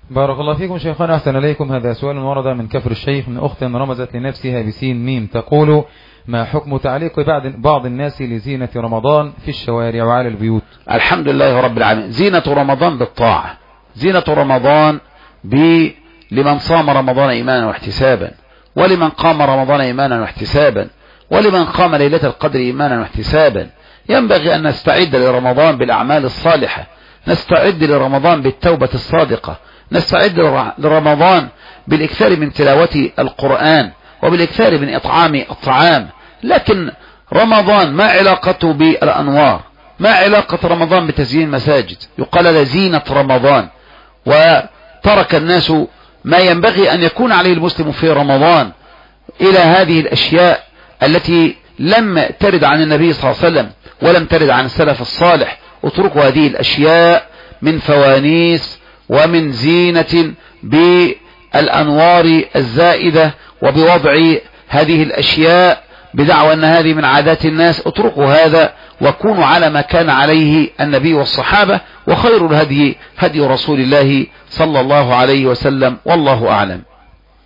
بارك الله فيكم شيخنا، أحسن إليكم. هذا سؤال ورد من كفر الشيخ من أخت رمزت لنفسها بسين ميم، تقول: ما حكم تعليق بعض الناس لزينة رمضان في الشوارع وعلى البيوت؟ الحمد لله رب العالمين. زينة رمضان بالطاعة، زينة رمضان لمن صام رمضان إيمانا واحتسابا، ولمن قام رمضان إيمانا واحتسابا، ولمن قام ليلة القدر إيمانا واحتسابا. ينبغي أن نستعد لرمضان بالأعمال الصالحة، نستعد لرمضان بالتوبة الصادقة، نستعد لرمضان بالإكثار من تلاوة القرآن وبالإكثار من إطعام الطعام. لكن رمضان ما علاقته بالأنوار؟ ما علاقة رمضان بتزيين مساجد؟ يقال لزينة رمضان، وترك الناس ما ينبغي أن يكون عليه المسلم في رمضان إلى هذه الأشياء التي لم ترد عن النبي صلى الله عليه وسلم ولم ترد عن السلف الصالح. اتركوا هذه الأشياء من فوانيس ومن زينة بالأنوار الزائدة وبوضع هذه الأشياء بدعوى أن هذه من عادات الناس. اتركوا هذا وكونوا على ما كان عليه النبي والصحابة، وخير الهدي هدي رسول الله صلى الله عليه وسلم، والله أعلم.